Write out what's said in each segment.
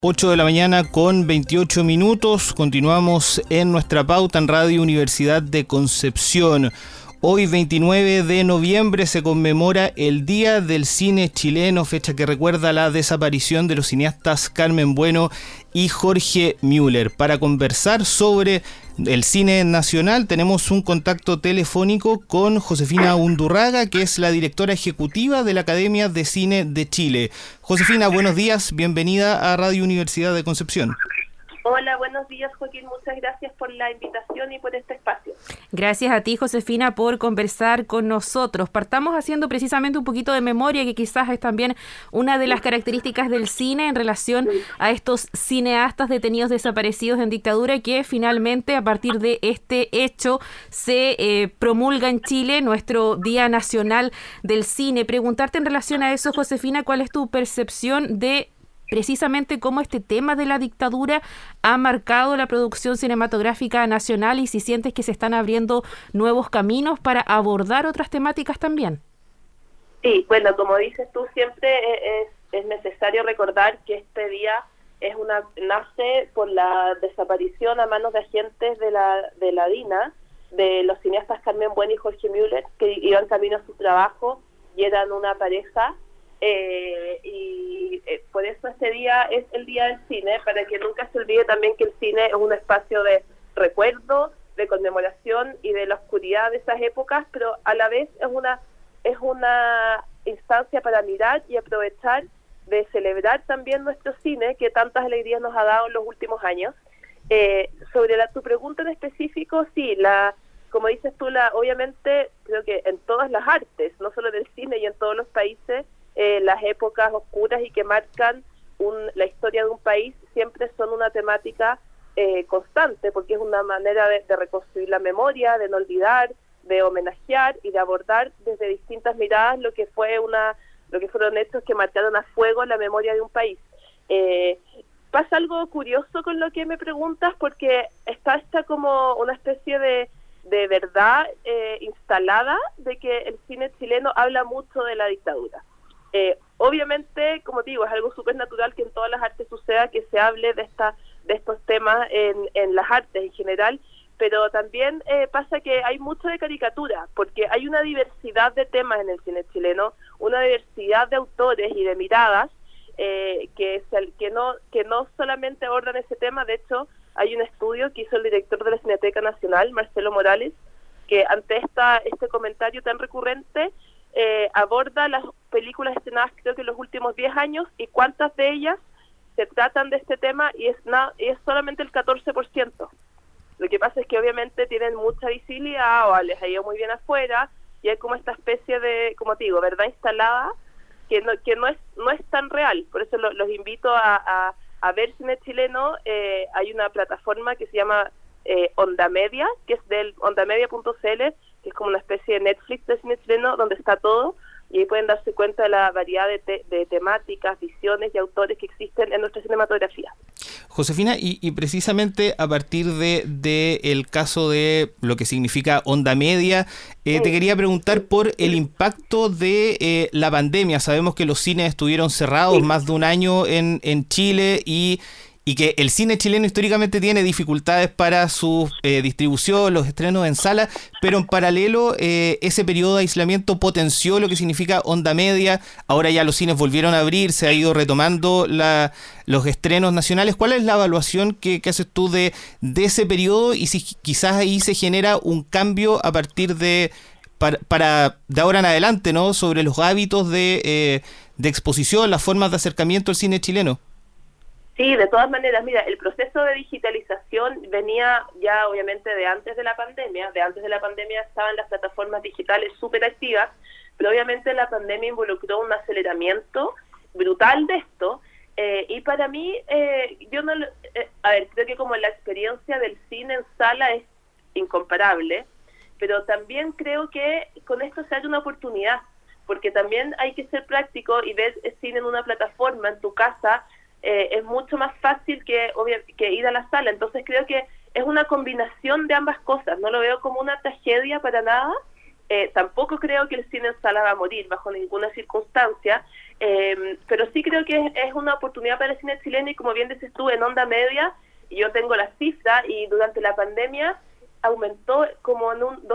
8 de la mañana con 28 minutos. Continuamos en nuestra pauta en Radio Universidad de Concepción. Hoy, 29 de noviembre, se conmemora el Día del Cine Chileno, fecha que recuerda la desaparición de los cineastas Carmen Bueno y Jorge Müller. Para conversar sobre el cine nacional tenemos un contacto telefónico con Josefina Undurraga, que es la directora ejecutiva de la Academia de Cine de Chile. Josefina, buenos días, bienvenida a Radio Universidad de Concepción. Hola, buenos días, Joaquín. Muchas gracias por la invitación y por este espacio. Gracias a ti, Josefina, por conversar con nosotros. Partamos haciendo precisamente un poquito de memoria, que quizás es también una de las características del cine en relación a estos cineastas detenidos desaparecidos en dictadura, que finalmente, a partir de este hecho, se promulga en Chile nuestro Día Nacional del Cine. Preguntarte en relación a eso, Josefina, ¿cuál es tu percepción de precisamente cómo este tema de la dictadura ha marcado la producción cinematográfica nacional y si sientes que se están abriendo nuevos caminos para abordar otras temáticas también? Sí, bueno, como dices tú, siempre es necesario recordar que este día nace por la desaparición a manos de agentes de la DINA, de los cineastas Carmen Bueno y Jorge Müller, que iban camino a su trabajo y eran una pareja. Por eso este día es el Día del Cine, para que nunca se olvide también que el cine es un espacio de recuerdo, de conmemoración y de la oscuridad de esas épocas, pero a la vez es una instancia para mirar y aprovechar de celebrar también nuestro cine, que tantas alegrías nos ha dado en los últimos años. Sobre tu pregunta en específico, sí, como dices tú, obviamente creo que en todas las artes, no solo del cine y en todos los países, las épocas oscuras y que marcan la historia de un país siempre son una temática constante, porque es una manera de reconstruir la memoria, de no olvidar, de homenajear y de abordar desde distintas miradas lo que fueron hechos que marcaron a fuego la memoria de un país. Pasa algo curioso con lo que me preguntas, porque está como una especie de verdad instalada de que el cine chileno habla mucho de la dictadura. Obviamente, como digo, es algo súper natural que en todas las artes suceda que se hable de estos temas en las artes en general, pero también pasa que hay mucho de caricatura, porque hay una diversidad de temas en el cine chileno, una diversidad de autores y de miradas que no solamente abordan ese tema. De hecho, hay un estudio que hizo el director de la Cineteca Nacional, Marcelo Morales, que ante este comentario tan recurrente aborda las películas estrenadas creo que en los últimos 10 años y cuántas de ellas se tratan de este tema, y es solamente el 14%. Lo que pasa es que obviamente tienen mucha visibilidad o les ha ido muy bien afuera, y hay como esta especie de, como te digo, verdad instalada que no es tan real. Por eso los invito a ver cine chileno. Hay una plataforma que se llama Onda Media, que es del ondamedia.cl, que es como una especie de Netflix de cine chileno, donde está todo, y ahí pueden darse cuenta de la variedad de temáticas, visiones y autores que existen en nuestra cinematografía. Josefina, y precisamente a partir de el caso de lo que significa Onda Media, te quería preguntar por el impacto de la pandemia. Sabemos que los cines estuvieron cerrados más de un año en Chile y que el cine chileno históricamente tiene dificultades para su distribución, los estrenos en sala, pero en paralelo ese periodo de aislamiento potenció lo que significa Onda Media. Ahora ya los cines volvieron a abrir, se ha ido retomando los estrenos nacionales. ¿Cuál es la evaluación que haces tú de ese periodo, y si quizás ahí se genera un cambio a partir de ahora en adelante, ¿no?, sobre los hábitos de exposición, las formas de acercamiento al cine chileno? Sí, de todas maneras, mira, el proceso de digitalización venía ya obviamente de antes de la pandemia. De antes de la pandemia estaban las plataformas digitales súper activas, pero obviamente la pandemia involucró un aceleramiento brutal de esto, y para mí, creo que como la experiencia del cine en sala es incomparable, pero también creo que con esto se hace una oportunidad, porque también hay que ser práctico y ver el cine en una plataforma en tu casa. Es mucho más fácil que ir a la sala. Entonces creo que es una combinación de ambas cosas. No lo veo como una tragedia para nada, Tampoco creo que el cine en sala va a morir bajo ninguna circunstancia, pero sí creo que es una oportunidad para el cine chileno, y como bien dices tú, en onda media, y yo tengo la cifra, y durante la pandemia aumentó como en un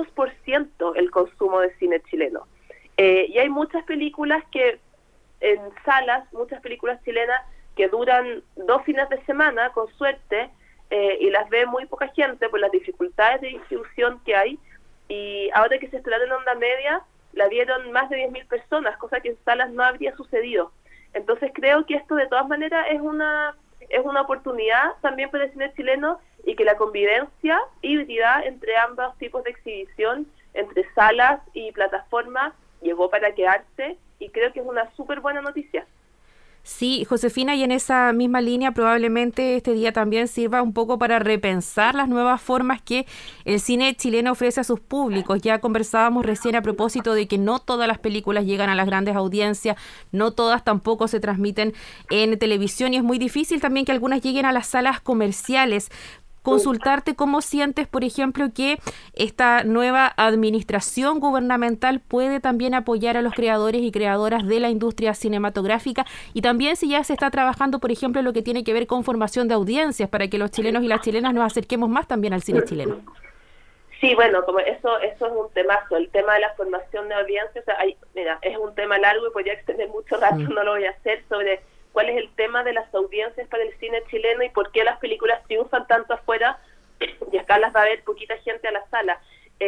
200% el consumo de cine chileno. Y hay muchas películas que en salas, muchas películas chilenas que duran 2 fines de semana, con suerte, y las ve muy poca gente por las dificultades de distribución que hay. Y ahora que se estrenó en onda media, la vieron más de 10.000 personas, cosa que en salas no habría sucedido. Entonces creo que esto de todas maneras es una oportunidad también para el cine chileno, y que la convivencia híbrida entre ambos tipos de exhibición, entre salas y plataformas, llegó para quedarse, y creo que es una súper buena noticia. Sí, Josefina, y en esa misma línea probablemente este día también sirva un poco para repensar las nuevas formas que el cine chileno ofrece a sus públicos. Ya conversábamos recién a propósito de que no todas las películas llegan a las grandes audiencias, no todas tampoco se transmiten en televisión, y es muy difícil también que algunas lleguen a las salas comerciales. Consultarte cómo sientes, por ejemplo, que esta nueva administración gubernamental puede también apoyar a los creadores y creadoras de la industria cinematográfica, y también si ya se está trabajando, por ejemplo, lo que tiene que ver con formación de audiencias para que los chilenos y las chilenas nos acerquemos más también al cine chileno. Sí, bueno, como eso es un temazo, el tema de la formación de audiencias. Mira, es un tema largo y podría extender mucho rato, no lo voy a hacer, sobre cuál es el tema de las audiencias para el cine chileno y por qué las películas triunfan tanto afuera y acá las va a ver poquita gente a la sala.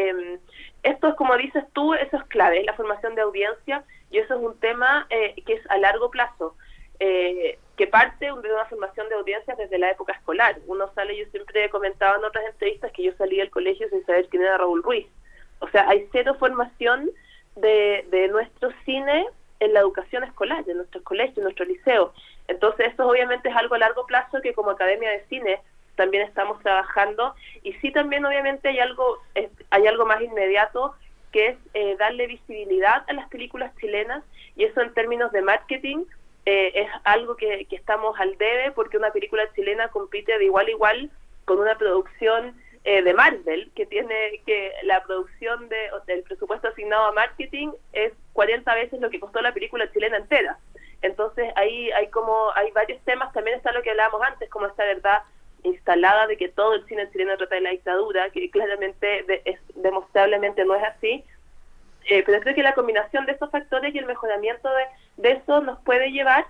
Esto es, como dices tú, eso es clave, es la formación de audiencia, y eso es un tema que es a largo plazo, que parte de una formación de audiencias desde la época escolar. Uno sale, yo siempre he comentado en otras entrevistas que yo salí del colegio sin saber quién era Raúl Ruiz. O sea, hay cero formación de nuestro cine en la educación escolar, de nuestros colegios, de nuestro liceo. Entonces esto obviamente es algo a largo plazo que como Academia de Cine también estamos trabajando, y sí también obviamente hay algo más inmediato, que es darle visibilidad a las películas chilenas, y eso en términos de marketing es algo que estamos al debe, porque una película chilena compite de igual a igual con una producción de Marvel, que la producción del presupuesto asignado a marketing es 40 veces lo que costó la película chilena entera. Entonces ahí hay varios temas. También está lo que hablábamos antes, como esta verdad instalada de que todo el cine chileno trata de la dictadura, que claramente demostrablemente no es así. Pero creo que la combinación de esos factores y el mejoramiento de eso nos puede llevar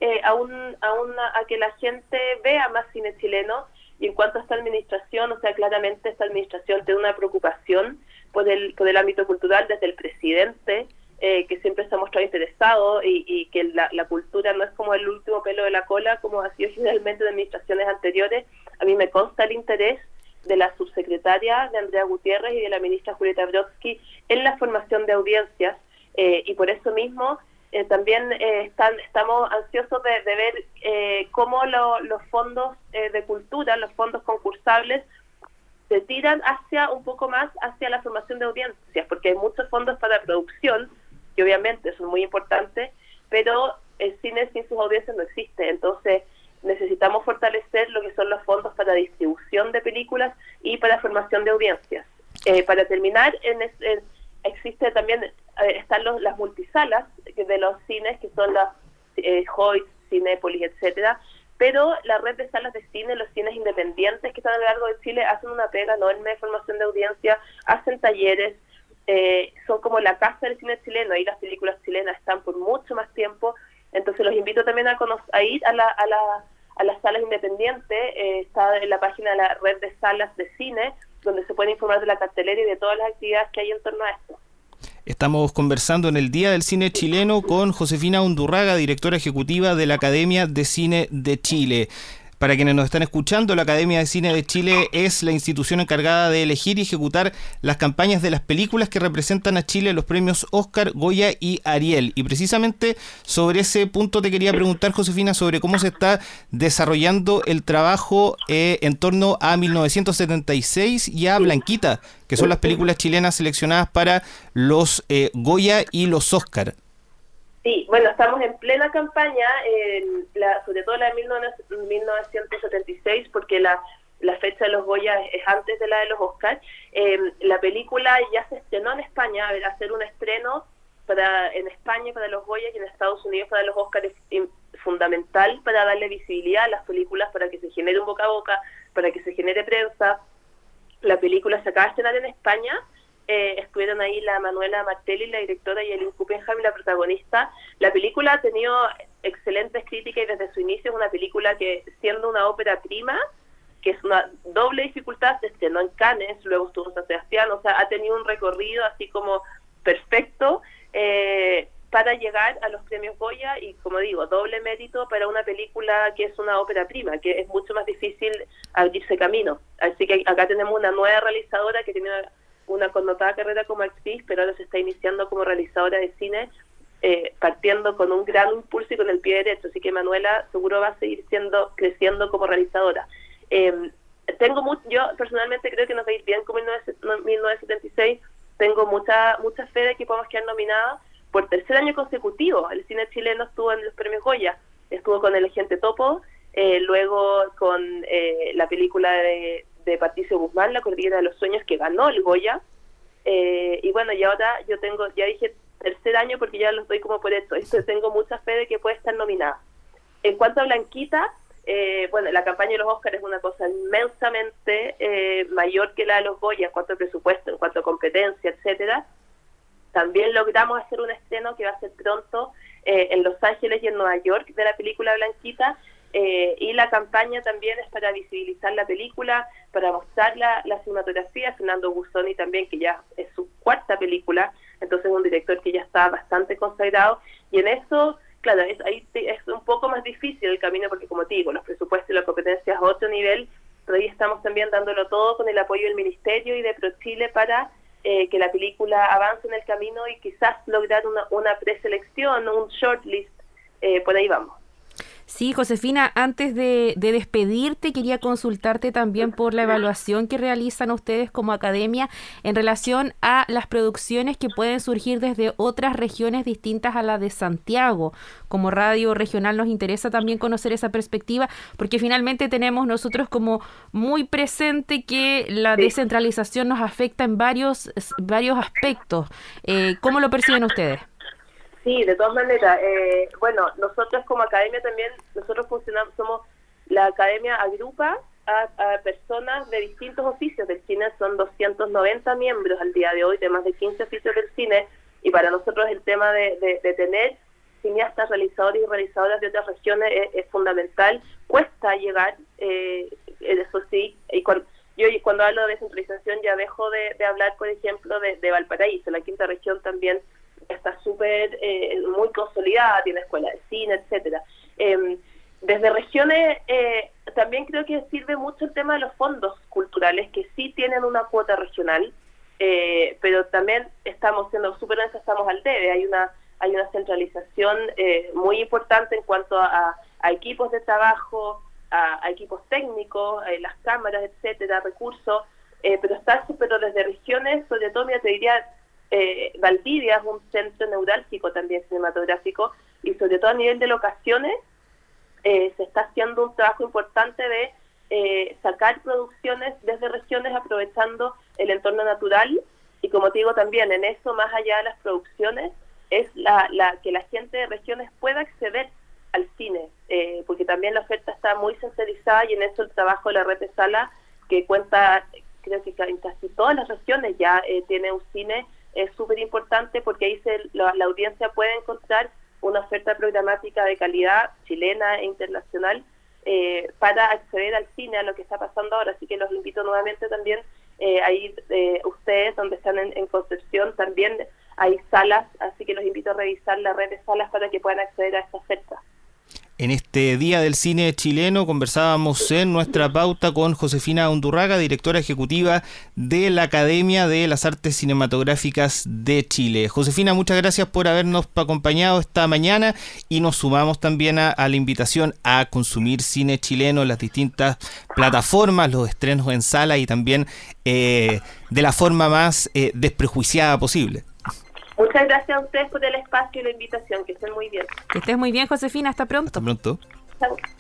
a que la gente vea más cine chileno. Y en cuanto a esta administración, o sea, claramente esta administración tiene una preocupación por el ámbito cultural desde el presidente, que siempre se ha mostrado interesado, y que la cultura no es como el último pelo de la cola, como ha sido generalmente de administraciones anteriores. A mí me consta el interés de la subsecretaria de Andrea Gutiérrez y de la ministra Julieta Brodsky en la formación de audiencias, y por eso mismo también estamos ansiosos de ver cómo los fondos de cultura, los fondos concursables, se tiran un poco más hacia la formación de audiencias, porque hay muchos fondos para producción, que obviamente son muy importantes, pero el cine sin sus audiencias no existe. Entonces necesitamos fortalecer lo que son los fondos para distribución de películas y para formación de audiencias. Para terminar, existe también, están las multisalas de los cines, que son las Hoyt, Cinépolis, etcétera, pero la red de salas de cine, los cines independientes que están a lo largo de Chile, hacen una pega enorme de formación de audiencia, hacen talleres, son como la casa del cine chileno, ahí las películas chilenas están por mucho más tiempo. Entonces los invito también a ir a las salas independientes. Está en la página de la red de salas de cine, donde se puede informar de la cartelera y de todas las actividades que hay en torno a esto. Estamos conversando en el Día del Cine Chileno con Josefina Undurraga, directora ejecutiva de la Academia de Cine de Chile. Para quienes nos están escuchando, la Academia de Cine de Chile es la institución encargada de elegir y ejecutar las campañas de las películas que representan a Chile en los premios Oscar, Goya y Ariel. Y precisamente sobre ese punto te quería preguntar, Josefina, sobre cómo se está desarrollando el trabajo en torno a 1976 y a Blanquita, que son las películas chilenas seleccionadas para los Goya y los Oscar. Sí, bueno, estamos en plena campaña, sobre todo la de 1976, porque la fecha de los Goya es antes de la de los Oscars. La película ya se estrenó en España. España. A ver, hacer un estreno en España para los Goya y en Estados Unidos para los Oscars es fundamental para darle visibilidad a las películas, para que se genere un boca a boca, para que se genere prensa. La película se acaba de estrenar en España. Estuvieron ahí la Manuela Martelli, la directora, y Eileen Kuppenheim, la protagonista. La película ha tenido excelentes críticas y desde su inicio es una película que, siendo una ópera prima, que es una doble dificultad, se estrenó en Cannes, luego estuvo en San Sebastián, o sea, ha tenido un recorrido así como perfecto para llegar a los premios Goya, y como digo, doble mérito para una película que es una ópera prima, que es mucho más difícil abrirse camino. Así que acá tenemos una nueva realizadora que tiene una connotada carrera como actriz, pero ahora se está iniciando como realizadora de cine, partiendo con un gran impulso y con el pie derecho. Así que Manuela seguro va a seguir creciendo como realizadora. Yo personalmente creo que nos va a ir bien con 1976. Tengo mucha fe de que podamos quedar nominadas por tercer año consecutivo. El cine chileno estuvo en los premios Goya, estuvo con El Agente Topo, luego con la película de Patricio Guzmán, La Cordillera de los Sueños, que ganó el Goya, y bueno, y ahora yo tengo, ya dije tercer año porque ya los doy como por esto, tengo mucha fe de que puede estar nominada. En cuanto a Blanquita, bueno, la campaña de los Oscars es una cosa inmensamente mayor que la de los Goya en cuanto a presupuesto, en cuanto a competencia, etcétera. También logramos hacer un estreno que va a ser pronto en Los Ángeles y en Nueva York de la película Blanquita, y la campaña también es para visibilizar la película, para mostrar la cinematografía. Fernando Busoni también, que ya es su cuarta película, entonces es un director que ya está bastante consagrado, y en eso, claro, ahí es un poco más difícil el camino, porque como te digo, los presupuestos y las competencias a otro nivel, pero ahí estamos también dándolo todo con el apoyo del Ministerio y de ProChile para que la película avance en el camino y quizás lograr una preselección, un shortlist, por ahí vamos. Sí, Josefina, antes de despedirte, quería consultarte también por la evaluación que realizan ustedes como academia en relación a las producciones que pueden surgir desde otras regiones distintas a la de Santiago. Como radio regional nos interesa también conocer esa perspectiva, porque finalmente tenemos nosotros como muy presente que la descentralización nos afecta en varios aspectos. ¿Cómo lo perciben ustedes? Sí, de todas maneras. Bueno, nosotros como academia también, nosotros funcionamos, la academia agrupa a personas de distintos oficios del cine. Son 290 miembros al día de hoy, de más de 15 oficios del cine, y para nosotros el tema de tener cineastas, realizadores y realizadoras de otras regiones es fundamental. Cuesta llegar, eso sí, y cuando hablo de descentralización ya dejo de hablar, por ejemplo, de Valparaíso. La quinta región también está súper muy consolidada, tiene escuela de cine, etcétera. Desde regiones también creo que sirve mucho el tema de los fondos culturales, que sí tienen una cuota regional, pero también estamos siendo súper honestos, estamos al debe. Hay una centralización muy importante en cuanto a equipos de trabajo, a equipos técnicos, las cámaras, etcétera, recursos, pero desde regiones, sobre todo, te diría, Valdivia es un centro neurálgico también cinematográfico, y sobre todo a nivel de locaciones se está haciendo un trabajo importante de sacar producciones desde regiones aprovechando el entorno natural. Y como te digo también, en eso, más allá de las producciones, es que la gente de regiones pueda acceder al cine, porque también la oferta está muy centralizada, y en eso el trabajo de la red de sala, que cuenta, creo que en casi todas las regiones ya tiene un cine, es súper importante, porque ahí la audiencia puede encontrar una oferta programática de calidad chilena e internacional para acceder al cine, a lo que está pasando ahora. Así que los invito nuevamente también a ir, ustedes donde están en Concepción, también hay salas, así que los invito a revisar la red de salas para que puedan acceder a esta oferta. En este Día del Cine Chileno conversábamos en nuestra pauta con Josefina Undurraga, directora ejecutiva de la Academia de las Artes Cinematográficas de Chile. Josefina, muchas gracias por habernos acompañado esta mañana, y nos sumamos también a la invitación a consumir cine chileno en las distintas plataformas, los estrenos en sala, y también de la forma más desprejuiciada posible. Muchas gracias a ustedes por el espacio y la invitación. Que estén muy bien. Que estés muy bien, Josefina. Hasta pronto. Hasta pronto. Chao.